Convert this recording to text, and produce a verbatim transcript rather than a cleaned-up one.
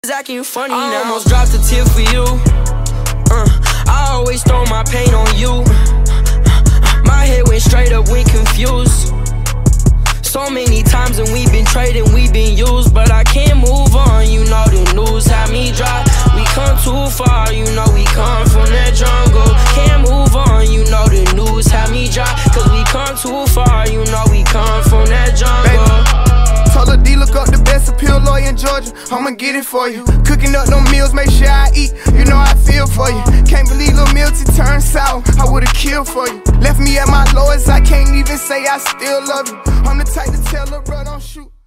Acting funny I now. Almost dropped a tear for you. uh, I always throw my pain on you. My head went straight up when confused. So many times and we been trading, we been used. But I can't move on, you know the news had me dry. We come too far, you know we come from that jungle. Can't move on, you know the news had me dry. Cause we come too far, you know we come from that jungle. Baby, told her D look up the best appeal lawyer in Georgia. I'ma get it for you. Cooking up them meals, make sure I eat. You know I feel for you. Can't believe Lil Milty turned sour. I would've killed for you. Left me at my lowest, I can't even say I still love you. I'm the type to tell her, bro, don't shoot.